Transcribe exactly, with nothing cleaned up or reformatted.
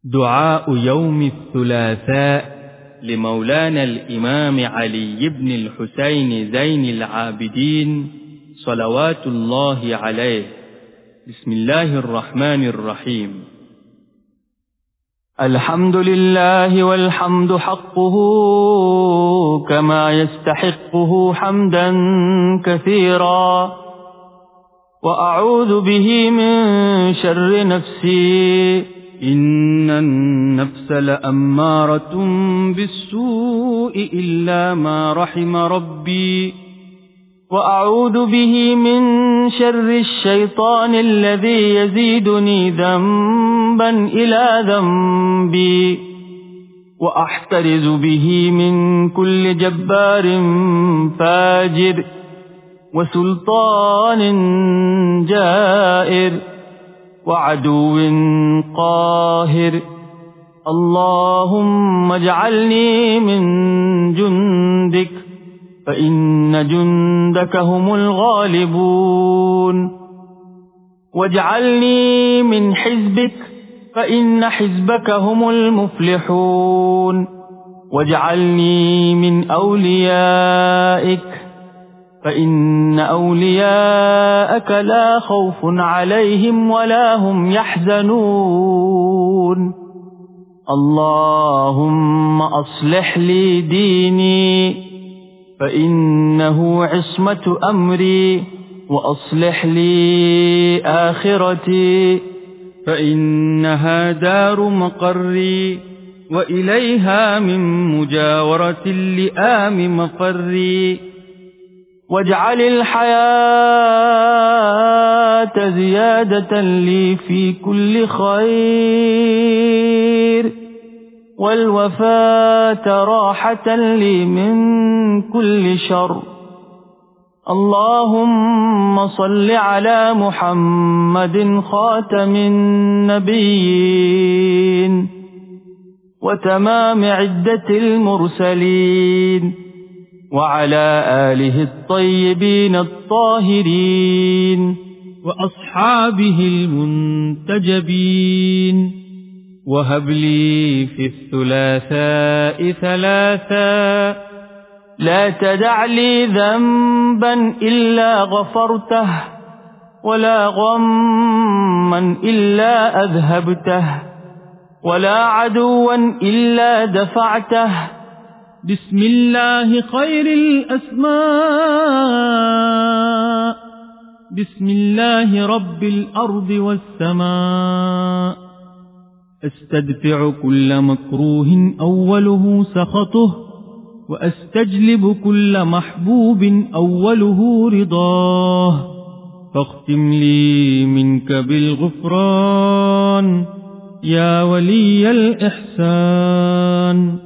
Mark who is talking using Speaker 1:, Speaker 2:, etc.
Speaker 1: دعاء يوم الثلاثاء لمولانا الإمام علي بن الحسين زين العابدين صلوات الله عليه. بسم الله الرحمن الرحيم.
Speaker 2: الحمد لله والحمد حقه كما يستحقه حمدا كثيرا، وأعوذ به من شر نفسي إن النفس لأمارة بالسوء إلا ما رحم ربي، وأعوذ به من شر الشيطان الذي يزيدني ذنبا إلى ذنبي، وأحترز به من كل جبار فاجر وسلطان جائر وعدو قاهر. اللهم اجعلني من جندك فإن جندك هم الغالبون، واجعلني من حزبك فإن حزبك هم المفلحون، واجعلني من أوليائك فإن أولياءك لا خوف عليهم ولا هم يحزنون. اللهم أصلح لي ديني فإنه عصمة أمري، وأصلح لي آخرتي
Speaker 1: فإنها دار مقري، وإليها من مجاورة اللئام مقري.
Speaker 2: واجعل الحياة زيادة لي في كل خير، والوفاة راحة لي من كل شر. اللهم صل على محمد خاتم النبيين وتمام عدة المرسلين، وعلى آله الطيبين الطاهرين
Speaker 1: وأصحابه المنتجبين. وهب لي في الثلاثاء ثلاثا،
Speaker 2: لا تدع لي ذنبا إلا غفرته، ولا غما إلا أذهبته، ولا عدوا إلا دفعته.
Speaker 1: بسم الله خير الأسماء، بسم الله رب الأرض والسماء. أستدفع كل مكروه أوله سخطه، وأستجلب كل محبوب أوله رضاه. فاختم لي منك بالغفران يا ولي الإحسان.